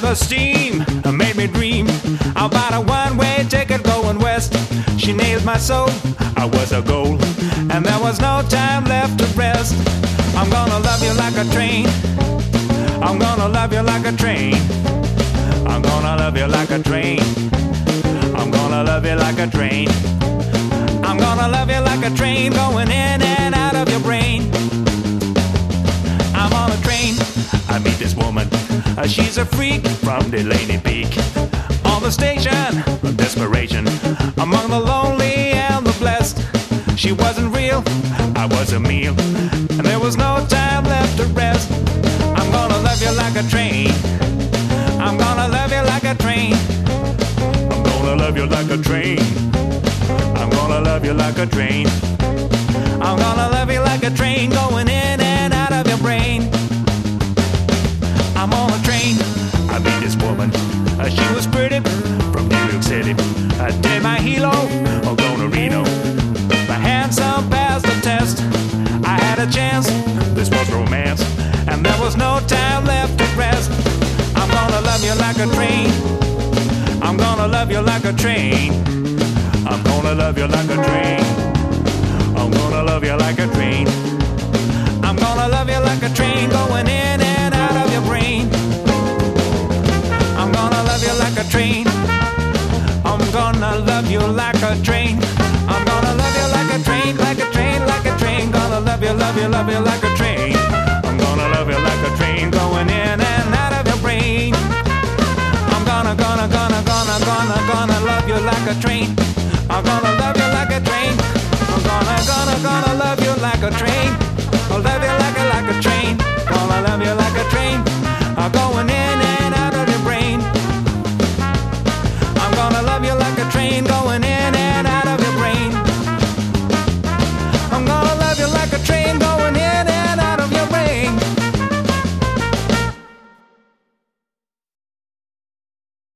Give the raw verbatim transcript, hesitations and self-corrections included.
the steam made me dream about a one-way ticket going west. She nailed my soul, I was a goal, and there was no time left to rest. I'm gonna love you like a train, I'm gonna love you like a train, I'm gonna love you like a train, I'm gonna love you like a train, I'm gonna love you like a train going in and out of your brain. I'm on a train, I meet this woman, uh, she's a freak from Delaney Peak. On the station of desperation, among the lonely and the blessed. She wasn't real, I was a meal, and there was no time left to rest. I'm gonna love you like a train, I'm gonna love you like a train, I'm gonna love you like a train, I'm gonna love you like a train, I'm gonna love you like a train going in and out of your brain. I'm on a train, I meet this woman, uh, she was pretty from New York City. I did my helo, or going to Reno. My handsome passed the test. I had a chance, this was romance, and there was no time left to rest. I'm gonna love you like a train, I'm gonna love you like a train, I'm gonna love you like a train, I'm gonna love you like a train, I'm gonna love you like a train going in and out of your brain. I'm gonna love you like a train, I'm gonna love you like a train, I'm gonna love you like a train, like a train, like a train, gonna love you, love you, love you like a train. I'm gonna love you like a train going in and out of your brain. I'm gonna, gonna, gonna, gonna, gonna, gonna love you like a train. I'm gonna love you like a train. I'm gonna, gonna, gonna love you like a train.